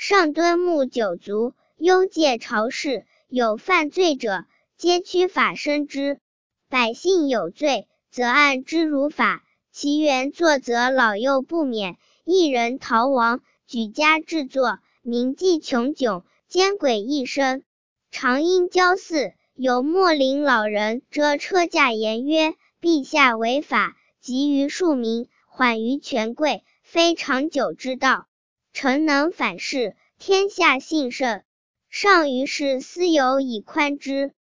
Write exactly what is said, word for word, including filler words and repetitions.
上敦睦九族，幽戒朝事，有犯罪者，皆驱法申之。百姓有罪，则按之如法，其原作则老幼不免，一人逃亡，举家制作，民计穷窘，奸诡一生。常因骄肆，有末龄老人遮车驾言曰：陛下违法，急于庶民，缓于权贵，非长久之道。臣能反视，天下幸甚。上于是私有以宽之。